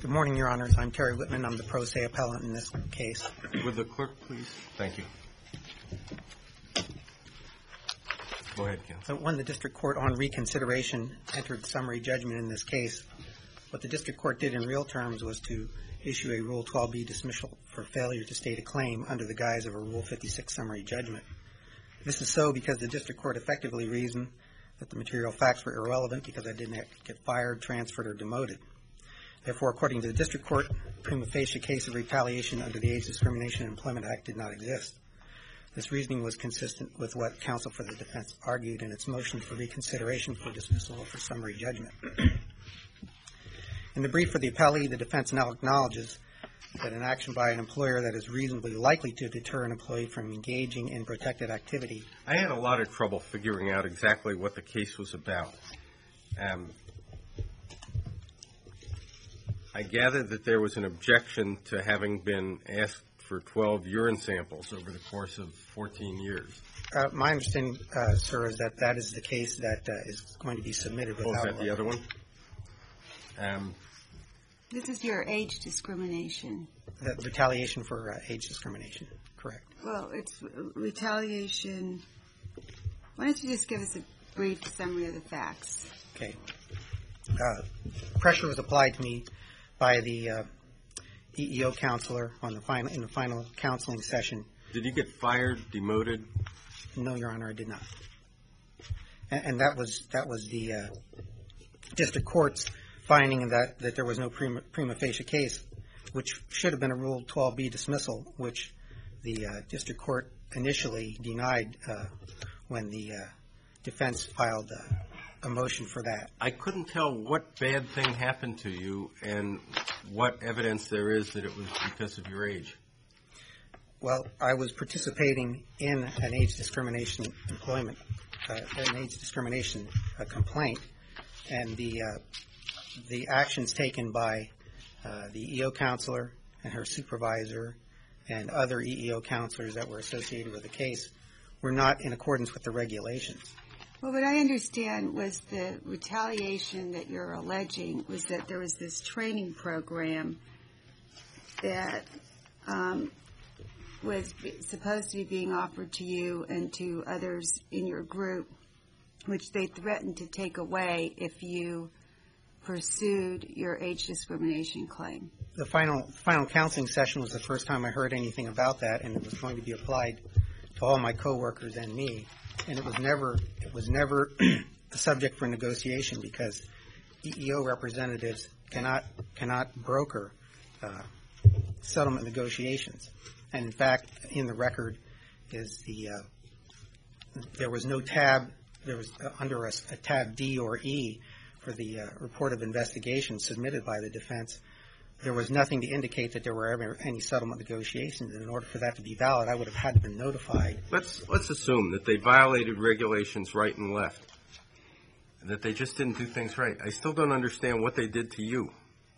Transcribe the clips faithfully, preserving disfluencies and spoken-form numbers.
Good morning, Your Honors. I'm Terry Whitman. I'm the pro se appellant in this case. Would the clerk please? Thank you. Go ahead, counsel. So when the district court on reconsideration entered summary judgment in this case, what the district court did in real terms was to issue a Rule twelve B dismissal for failure to state a claim under the guise of a Rule fifty-six summary judgment. This is so because the district court effectively reasoned that the material facts were irrelevant because I didn't get fired, transferred, or demoted. Therefore, according to the district court, a prima facie case of retaliation under the Age Discrimination and Employment Act did not exist. This reasoning was consistent with what counsel for the defense argued in its motion for reconsideration for dismissal or for summary judgment. In the brief for the appellee, the defense now acknowledges that an action by an employer that is reasonably likely to deter an employee from engaging in protected activity. I had a lot of trouble figuring out exactly what the case was about. Um, I gathered that there was an objection to having been asked for twelve urine samples over the course of fourteen years. Uh, my understanding, uh, sir, is that that is the case that uh, is going to be submitted without... Oh, is that the other one? Um, this is your age discrimination. The retaliation for uh, age discrimination, correct. Well, it's retaliation. Why don't you just give us a brief summary of the facts? Okay. Uh, pressure was applied to me by the uh, E E O counselor on the final in the final counseling session. Did you get fired, demoted? No, Your Honor, I did not. And, and that was that was the uh, district court's finding that, that there was no prima, prima facie case, which should have been a Rule twelve B dismissal, which the uh, district court initially denied uh, when the uh, defense filed uh, a motion for that. I couldn't tell what bad thing happened to you and what evidence there is that it was because of your age. Well, I was participating in an age discrimination employment, uh, an age discrimination uh, complaint, and the uh, the actions taken by uh, the E E O counselor and her supervisor and other E E O counselors that were associated with the case were not in accordance with the regulations. Well, what I understand was the retaliation that you're alleging was that there was this training program that um, was supposed to be being offered to you and to others in your group, which they threatened to take away if you pursued your age discrimination claim. The final final counseling session was the first time I heard anything about that, and it was going to be applied to all my coworkers and me. And it was never it was never a subject for negotiation because E E O representatives cannot cannot broker uh, settlement negotiations. And in fact, in the record is the uh, there was no tab there was uh, under a, a tab D or E for the uh, report of investigation submitted by the defense. There was nothing to indicate that there were ever any settlement negotiations. And in order for that to be valid, I would have had to have been notified. Let's let's assume that they violated regulations right and left, that they just didn't do things right. I still don't understand what they did to you.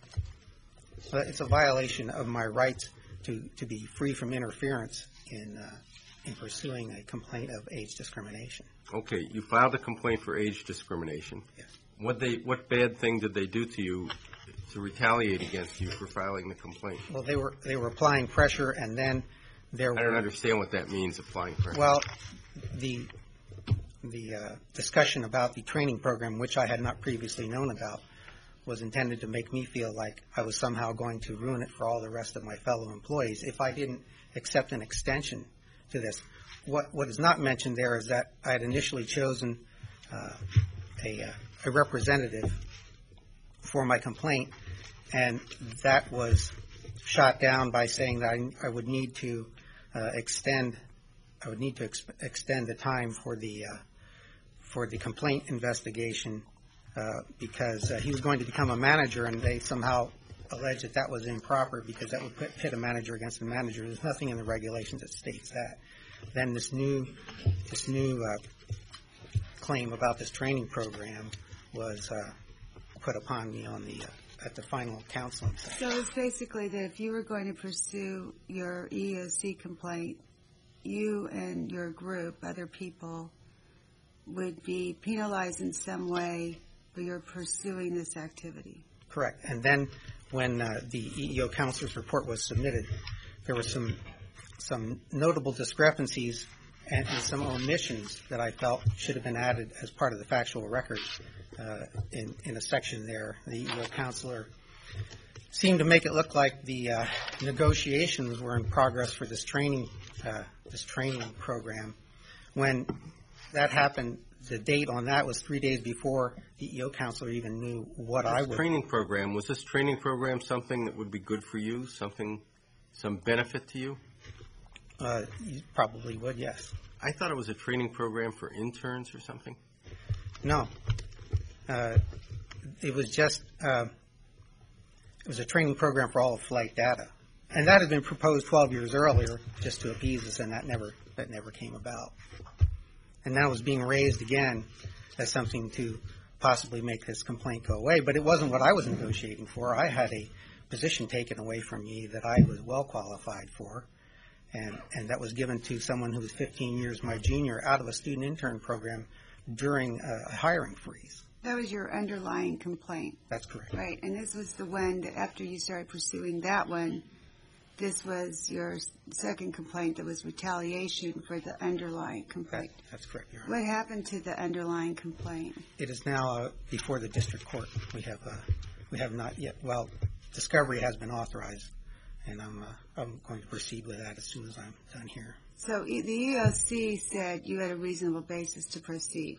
Well, it's a violation of my rights to, to be free from interference in uh, in pursuing a complaint of age discrimination. Okay, you filed a complaint for age discrimination. Yes. What they what bad thing did they do to you to retaliate against you for filing the complaint? Well, they were they were applying pressure, and then there. I don't understand what that means, applying pressure. Well, the the uh, discussion about the training program, which I had not previously known about, was intended to make me feel like I was somehow going to ruin it for all the rest of my fellow employees if I didn't accept an extension to this. What what is not mentioned there is that I had initially chosen uh, a uh, a representative for my complaint, and that was shot down by saying that I, I would need to uh, extend I would need to ex- extend the time for the uh, for the complaint investigation uh, because uh, he was going to become a manager, and they somehow alleged that that was improper because that would put, pit a manager against a manager. There's nothing in the regulations that states that. Then this new this new uh, claim about this training program was uh, put upon me on the uh, at the final counseling session. So it's basically that if you were going to pursue your E E O C complaint, you and your group, other people, would be penalized in some way for your pursuing this activity. Correct. And then when uh, the E E O counselor's report was submitted, there were some some notable discrepancies and, and some omissions that I felt should have been added as part of the factual record uh, in, in a section there. The E E O counselor seemed to make it look like the uh, negotiations were in progress for this training uh, this training program. When that happened, the date on that was three days before the E E O counselor even knew what I This would. training program, was this training program something that would be good for you, something, some benefit to you? Uh, you probably would, yes. I thought it was a training program for interns or something. No. Uh, it was just, uh, it was a training program for all of flight data. And that had been proposed twelve years earlier just to appease us, and that never, that never came about. And now it was being raised again as something to possibly make this complaint go away. But it wasn't what I was negotiating for. I had a position taken away from me that I was well qualified for, and, and that was given to someone who was fifteen years my junior out of a student intern program during a hiring freeze. That was your underlying complaint. That's correct. Right, and this was the one that after you started pursuing that one, this was your second complaint that was retaliation for the underlying That, complaint. that's correct, Your Honor. What happened to the underlying complaint? It is now uh, before the district court. We have uh, we have not yet. Well, discovery has been authorized, and I'm uh, I'm going to proceed with that as soon as I'm done here. So e- the E O C said you had a reasonable basis to proceed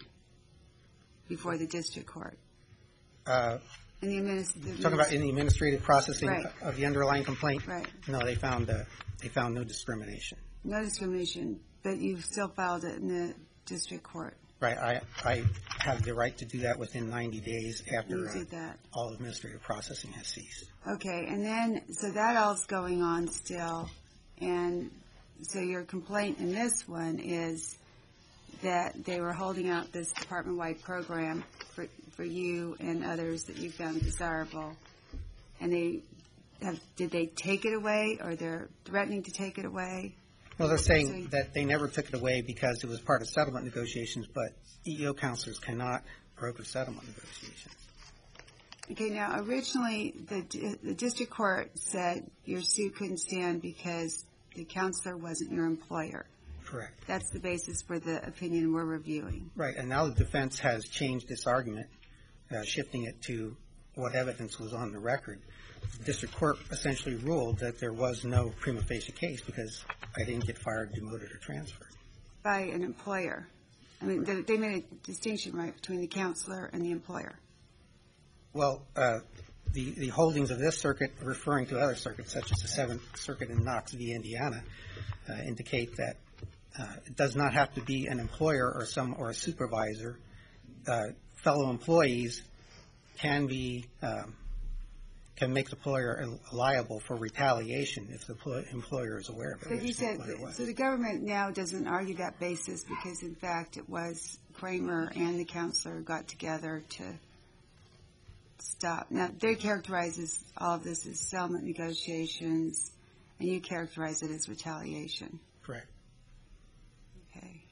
before the district court. Uh, And the administ- talking about in the administrative processing Right. of the underlying complaint. Right. No, they found uh, they found no discrimination. No discrimination, but you still filed it in the district court. Right. I I have the right to do that within ninety days after You uh, did that. all administrative processing has ceased. Okay, and then, so that all's going on still, and so your complaint in this one is that they were holding out this department-wide program for, for you and others that you found desirable, and they have, did they take it away, or they're threatening to take it away? Well, they're saying So- that they never took it away because it was part of settlement negotiations, but E E O counselors cannot broker settlement negotiations. Okay, now originally, the, di- the district court said your suit couldn't stand because the counselor wasn't your employer. Correct. That's the basis for the opinion we're reviewing. Right, and now the defense has changed its argument, uh, shifting it to what evidence was on the record. The district court essentially ruled that there was no prima facie case because I didn't get fired, demoted, or transferred. By an employer. I mean, they, they made a distinction, right, between the counselor and the employer. Well, uh, the, the holdings of this circuit, referring to other circuits, such as the Seventh Circuit in Knox v. Indiana, uh, indicate that uh, it does not have to be an employer or some or a supervisor. Uh, fellow employees can be um, can make the employer liable for retaliation if the pl- employer is aware of it. But you which the said, employer was. so the government now doesn't argue that basis because, in fact, it was Kramer and the counselor got together to stop. Now, they characterize this, all of this as settlement negotiations, and you characterize it as retaliation. Correct. Okay.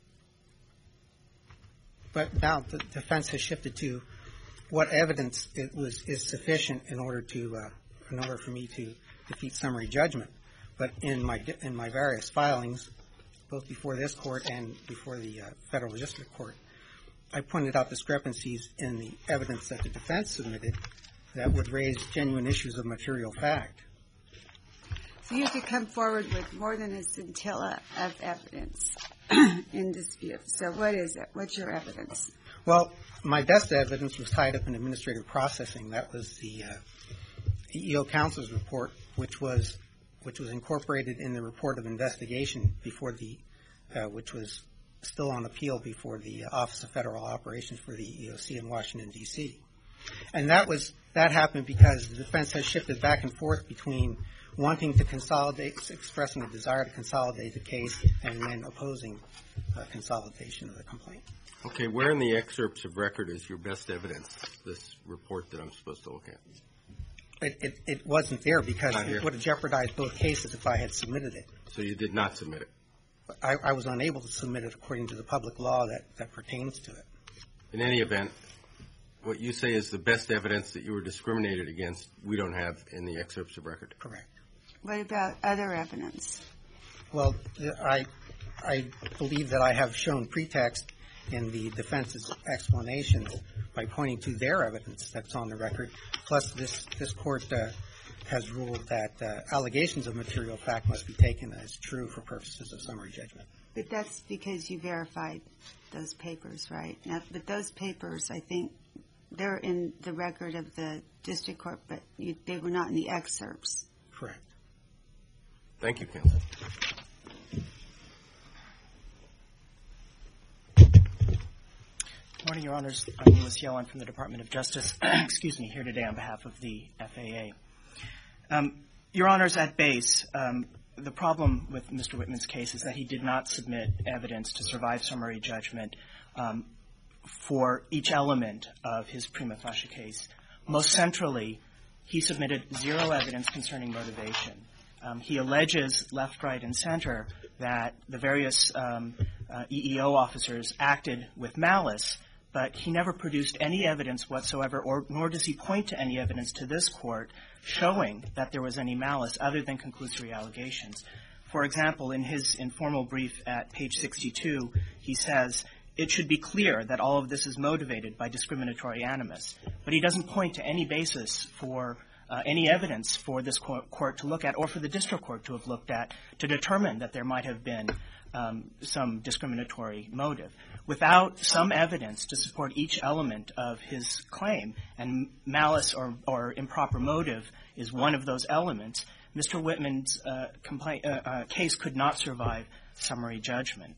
But now the defense has shifted to what evidence it was is sufficient in order to uh, in order for me to defeat summary judgment. But in my in my various filings, both before this court and before the uh, federal district court, I pointed out discrepancies in the evidence that the defense submitted that would raise genuine issues of material fact. So you could come forward with more than a scintilla of evidence in dispute. So what is it? What's your evidence? Well, my best evidence was tied up in administrative processing. That was the uh, E E O counselor's report, which was which was incorporated in the report of investigation before the, uh, which was still on appeal before the Office of Federal Operations for the E E O C in Washington, D C And that was that happened because the defense has shifted back and forth between wanting to consolidate, expressing a desire to consolidate the case, and then opposing uh, consolidation of the complaint. Okay, where in the excerpts of record is your best evidence, this report that I'm supposed to look at? It, it, it wasn't there because Not here. it would have jeopardized both cases if I had submitted it. So you did not submit it. I, I was unable to submit it according to the public law that, that pertains to it. In any event, what you say is the best evidence that you were discriminated against, we don't have in the excerpts of record. Correct. What about other evidence? Well, I, I believe that I have shown pretext in the defense's explanation by pointing to their evidence that's on the record. Plus, this, this court uh, has ruled that uh, allegations of material fact must be taken as true for purposes of summary judgment. But that's because you verified those papers, right? Now, but those papers, I think, they're in the record of the district court, but you, they were not in the excerpts. Correct. Thank you, counsel. Good morning, Your Honors. I'm Louis Yellen from the Department of Justice. Excuse me, here today on behalf of the F A A. Um, Your Honors, at base, um, the problem with Mister Whitman's case is that he did not submit evidence to survive summary judgment um, for each element of his prima facie case. Most centrally, he submitted zero evidence concerning motivation. Um, he alleges left, right, and center that the various um, uh, E E O officers acted with malice, but he never produced any evidence whatsoever, or nor does he point to any evidence to this court showing that there was any malice other than conclusory allegations. For example, in his informal brief at page sixty-two, he says, it should be clear that all of this is motivated by discriminatory animus. But he doesn't point to any basis for uh, any evidence for this court, court to look at, or for the district court to have looked at, to determine that there might have been um, some discriminatory motive. Without some evidence to support each element of his claim, and malice or, or improper motive is one of those elements, Mister Whitman's uh, complaint, uh, uh, case could not survive summary judgment.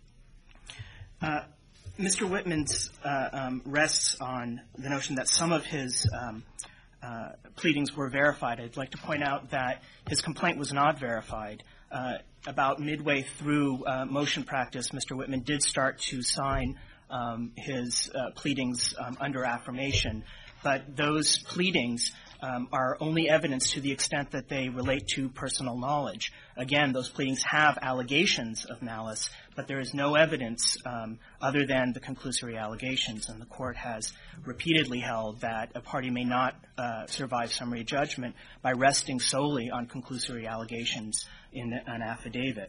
Uh, Mister Whitman's uh, um, rests on the notion that some of his um, uh, pleadings were verified. I'd like to point out that his complaint was not verified. Uh, about midway through uh, motion practice, Mister Whitman did start to sign um, his uh, pleadings um, under affirmation, but those pleadings um, are only evidence to the extent that they relate to personal knowledge. Again, those pleadings have allegations of malice, but there is no evidence um, other than the conclusory allegations, and the court has repeatedly held that a party may not uh, survive summary judgment by resting solely on conclusory allegations in an affidavit.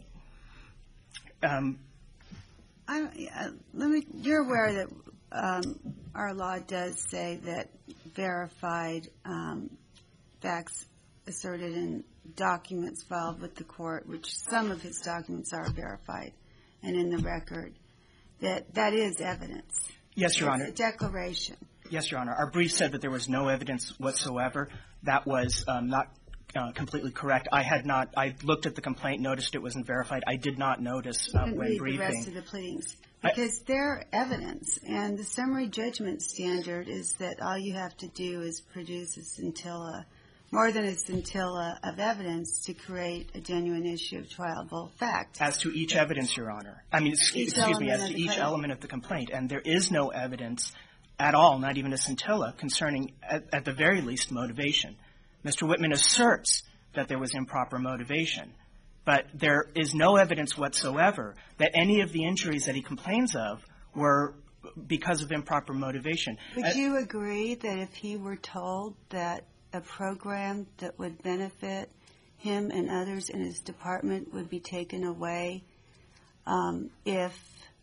Um, I, uh, let me, you're aware that um, our law does say that verified um, facts asserted in documents filed with the court, which some of his documents are verified and in the record, that that is evidence. Yes, Your It's Honor. a declaration. Yes, Your Honor. Our brief said that there was no evidence whatsoever. That was um, not uh, completely correct. I had not, I looked at the complaint, noticed it wasn't verified. I did not notice uh, Didn't when read briefing. the rest of the pleadings. I- Because they're evidence, and the summary judgment standard is that all you have to do is produce a scintilla, more than a scintilla of evidence to create a genuine issue of triable fact. As to each evidence, Your Honor. I mean, excuse, Each excuse me, element as of to the each claim. element of the complaint. And there is no evidence at all, not even a scintilla, concerning, at, at the very least, motivation. Mister Whitman asserts that there was improper motivation, but there is no evidence whatsoever that any of the injuries that he complains of were because of improper motivation. Would Uh, you agree that if he were told that a program that would benefit him and others in his department would be taken away um, if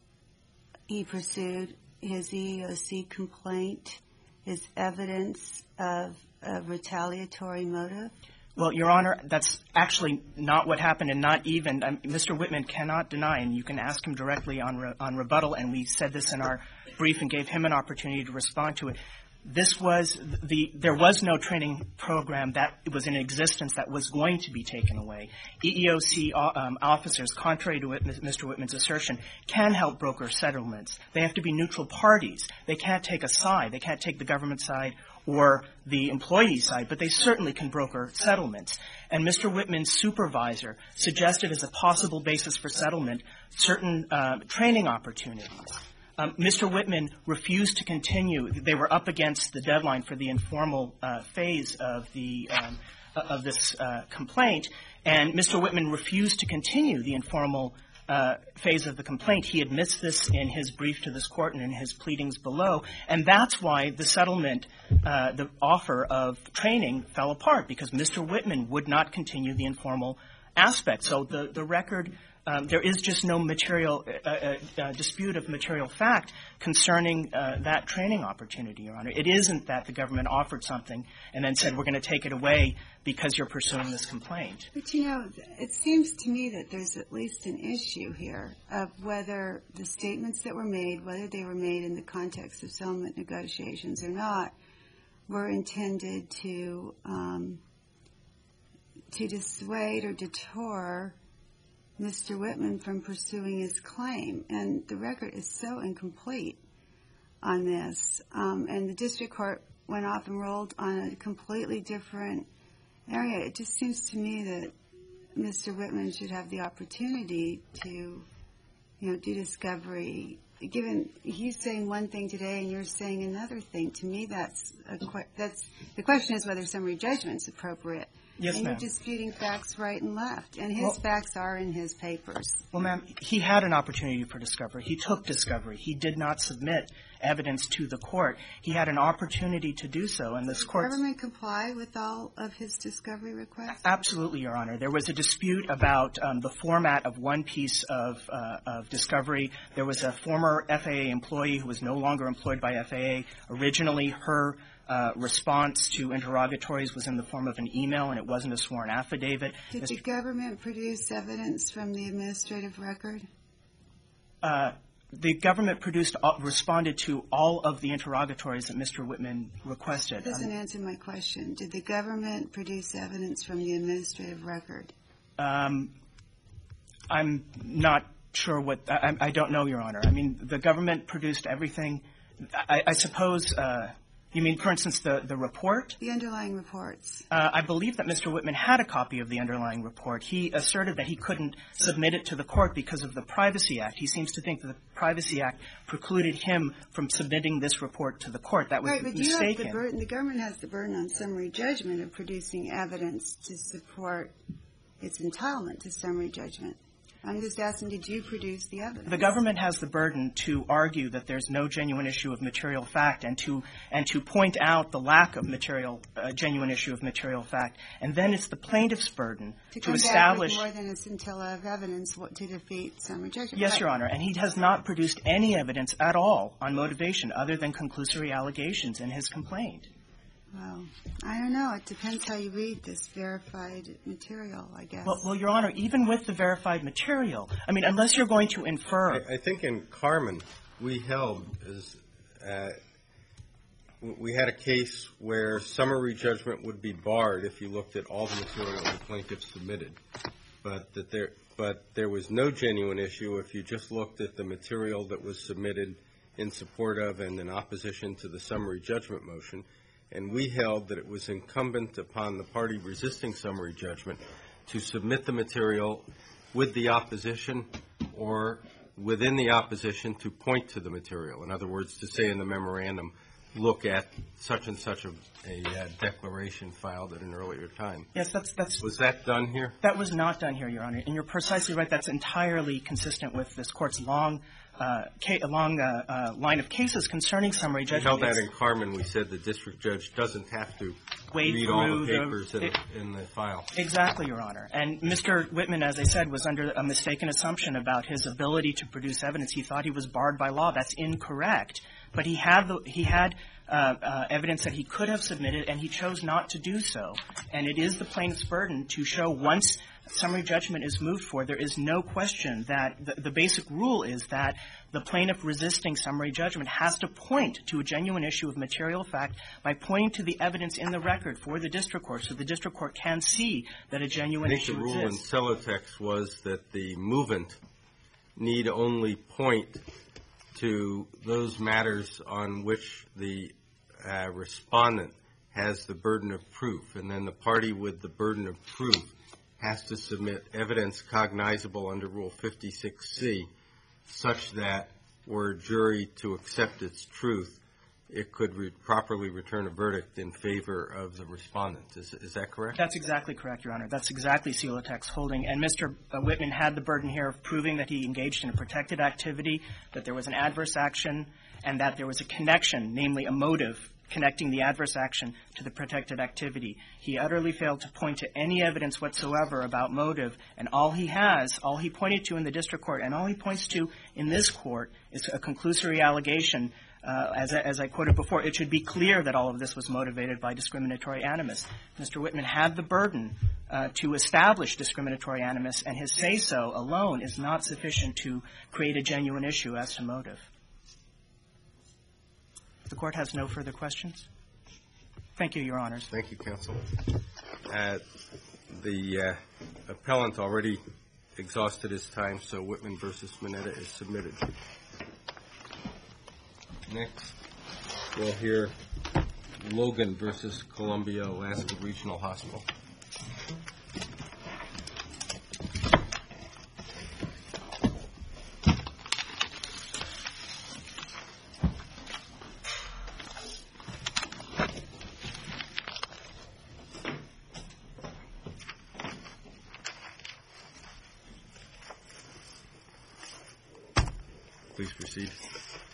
he pursued his E E O C complaint is evidence of a retaliatory motive? Well, Your Honor, that's actually not what happened, and not even um, Mister Whitman cannot deny, and you can ask him directly on re, on rebuttal, and we said this in our brief and gave him an opportunity to respond to it. This was the there was no training program that was in existence that was going to be taken away. E E O C um, officers, contrary to Mister Whitman's assertion, can help broker settlements. They have to be neutral parties. They can't take a side. They can't take the government side or the employee side, but they certainly can broker settlements. And Mister Whitman's supervisor suggested as a possible basis for settlement certain uh, training opportunities. Um, Mister Whitman refused to continue. They were up against the deadline for the informal uh, phase of the um, of this uh, complaint, and Mister Whitman refused to continue the informal uh, phase of the complaint. He admits this in his brief to this court and in his pleadings below, and that's why the settlement, uh, the offer of training fell apart, because Mister Whitman would not continue the informal aspect. So the, the record, um, there is just no material, uh, uh, uh, dispute of material fact concerning uh, that training opportunity, Your Honor. It isn't that the government offered something and then said, we're going to take it away because you're pursuing this complaint. But, you know, it seems to me that there's at least an issue here of whether the statements that were made, whether they were made in the context of settlement negotiations or not, were intended to um, to dissuade or deter Mister Whitman from pursuing his claim. And the record is so incomplete on this. Um, and the district court went off and rolled on a completely different area. It just seems to me that Mister Whitman should have the opportunity to, you know, do discovery. Given he's saying one thing today and you're saying another thing, to me that's a que- that's the question is whether summary judgment is appropriate. Yes, and ma'am. you're disputing facts right and left, and his Well, facts are in his papers. Well, ma'am, he had an opportunity for discovery. He took discovery. He did not submit evidence to the court. He had an opportunity to do so, and this Does the court... government comply with all of his discovery requests? Absolutely, Your Honor. There was a dispute about um, the format of one piece of, uh, of discovery. There was a former F A A employee who was no longer employed by F A A. Originally, her uh, response to interrogatories was in the form of an email, and it wasn't a sworn affidavit. Did Mister the government produce evidence from the administrative record? Uh, the government produced, uh, responded to all of the interrogatories that Mister Whitman requested. That doesn't answer my question. Did the government produce evidence from the administrative record? Um, I'm not sure what, I, I don't know, Your Honor. I mean, the government produced everything. I, I suppose, uh, you mean, for instance, the, the report? The underlying reports. Uh, I believe that Mister Whitman had a copy of the underlying report. He asserted that he couldn't submit it to the court because of the Privacy Act. He seems to think that the Privacy Act precluded him from submitting this report to the court. That was Right, but mistaken. you have the burden, the government has the burden on summary judgment of producing evidence to support its entitlement to summary judgment. I'm just asking, did you produce the evidence? The government has the burden to argue that there's no genuine issue of material fact and to and to point out the lack of material, uh, genuine issue of material fact. And then it's the plaintiff's burden to, to come establish. Back with more than a scintilla of evidence what, to defeat summary judgment. Yes, Right. Your Honor. And he has not produced any evidence at all on motivation other than conclusory allegations in his complaint. Well, I don't know. It depends how you read this verified material, I guess. Well, well, Your Honor, even with the verified material, I mean, unless you're going to infer. I, I think in Carmen, we held is uh, we had a case where summary judgment would be barred if you looked at all the material the plaintiff submitted, but that there but there was no genuine issue if you just looked at the material that was submitted in support of and in opposition to the summary judgment motion. And we held that it was incumbent upon the party resisting summary judgment to submit the material with the opposition or within the opposition to point to the material. In other words, to say in the memorandum, look at such and such a, a uh, declaration filed at an earlier time. Yes, that's that's. Was that done here? That was not done here, Your Honor. And you're precisely right. That's entirely consistent with this Court's long, uh, ca- long uh, uh, line of cases concerning summary We judgment. held that in Carmen. We said the district judge doesn't have to Wade read all the through papers the- in, it- in the file. Exactly, Your Honor. And Mister Whitman, as I said, was under a mistaken assumption about his ability to produce evidence. He thought he was barred by law. That's incorrect. But he had the, he had uh, uh, evidence that he could have submitted, and he chose not to do so. And it is the plaintiff's burden to show once summary judgment is moved for, there is no question that the, the basic rule is that the plaintiff resisting summary judgment has to point to a genuine issue of material fact by pointing to the evidence in the record for the district court so the district court can see that a I genuine think issue the rule in exists. Celotex was that the movant need only point to those matters on which the uh, respondent has the burden of proof, and then the party with the burden of proof has to submit evidence cognizable under Rule fifty-six C such that were a jury to accept its truth, it could re- properly return a verdict in favor of the respondent. Is, is that correct? That's exactly correct, Your Honor. That's exactly Celotek's holding. And Mister Whitman had the burden here of proving that he engaged in a protected activity, that there was an adverse action, and that there was a connection, namely a motive, connecting the adverse action to the protected activity. He utterly failed to point to any evidence whatsoever about motive, and all he has, all he pointed to in the district court, and all he points to in this court is a conclusory allegation. Uh, as, I, as I quoted before, it should be clear that all of this was motivated by discriminatory animus. Mister Whitman had the burden uh, to establish discriminatory animus, and his say-so alone is not sufficient to create a genuine issue as to motive. The Court has no further questions. Thank you, Your Honors. Thank you, counsel. Uh, the uh, appellant already exhausted his time, so Whitman versus Mineta is submitted. Next, we'll hear Logan versus Columbia Alaska Regional Hospital. Please proceed.